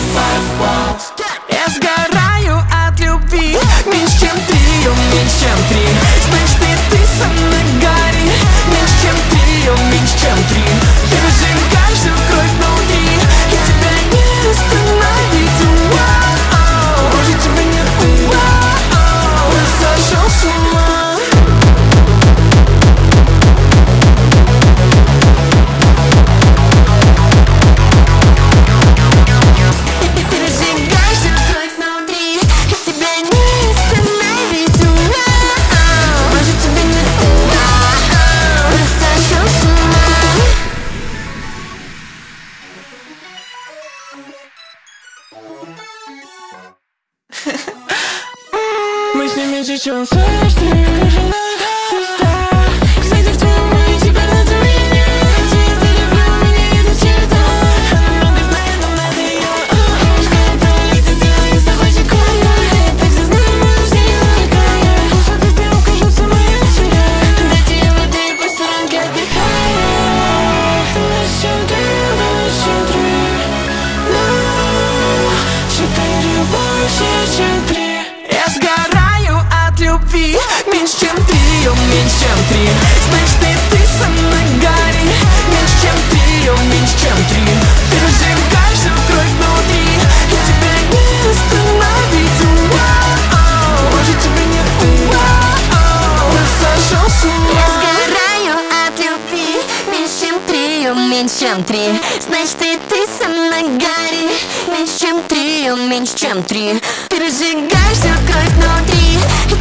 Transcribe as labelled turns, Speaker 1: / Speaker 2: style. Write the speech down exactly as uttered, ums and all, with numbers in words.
Speaker 1: Я сгораю от любви. Меньше чем три, о, меньше чем три. Знаешь ты, ты со мной гори. Меньше чем три, о, меньше чем три. Ты выжигаешь всю кровь внутри, и тебя не остановить. Воу-оу, больше тебя нет. Воу-оу, я сошел с ума. Мы с ними сейчас сочны, каждый звезда. Кстати, в твоем мире теперь на твоей не летит. Ты любил меня, это черта. Она много знает, но надо ее. Пускай это летит, сделай с тобой секунду. Я так зазнаю, но все не намекаю. Пусть ты первым, кажется, моя семья. Дайте я воды по сторонке отдыхаю. Ты лишь чем три, ты лишь чем три. Четыре больше, чем три. Я сгораю от любви. Меньше чем три, о, меньше чем три. Знаешь ты, ты со мной гори. Меньше чем три, о, меньше чем три. Ты разжигаешь всю кровь внутри, и тебя не остановить. Воу-оу, больше тебя нет. Воу-оу, я сошел с ума.
Speaker 2: Я сгораю от любви. Меньше чем три, о, меньше чем три. Знаешь ты, ты со мной гори. Меньше чем три, о, меньше чем три. Ты разжигаешь всю кровь внутри, и